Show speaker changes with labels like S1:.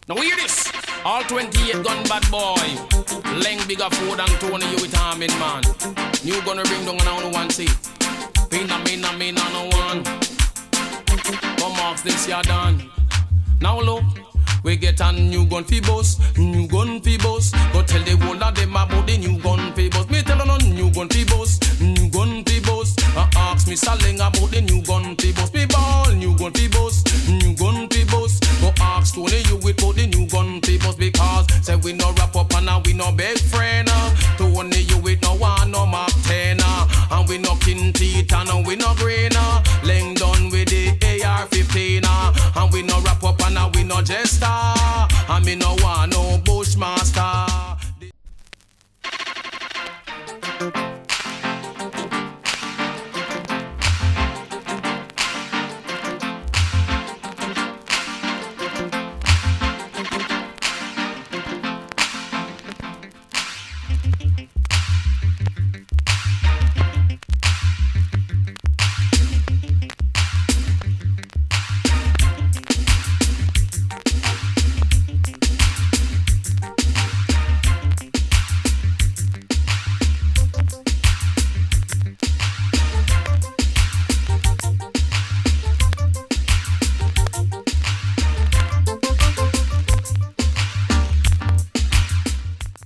S1: Now hear this. All 28 gun bad boy. Leng bigger food and Tony you with arm in man. New gonna bring down on one seat. Me no one. Come marks this year done. Now look. We get a new gun fi boss, new gun fi boss. Go tell the whole of them about the new gun fi boss. Me tell them no new gun fi boss, new gun fi boss. Ask me Saleng about the new gun fi boss. Me ball new gun fi boss, new gun fi boss. Go ask Tony you with about the new gun fi boss because say we no wrap up and we no big friend. Tony you with no one no Mark 10 and we no kin teeth and we no green. Leng done with the AR-15 and we no wrap up and we no jester. I me no want no